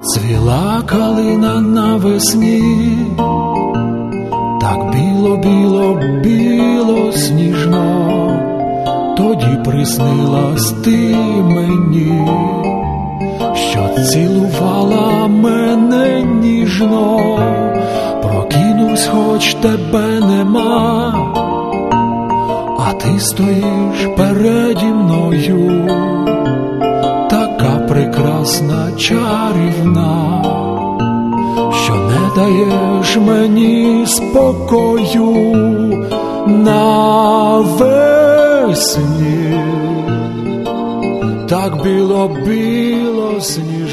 Цвіла калина навесні, так біло, біло, сніжно, тоді приснилась ти мені, що цілувала мене ніжно. Прокинусь, хоч тебе нема, а ти стоїш переді мною, така прекрасна, чарівна, що не даєш мені спокою навесні. Так біло, сніжно,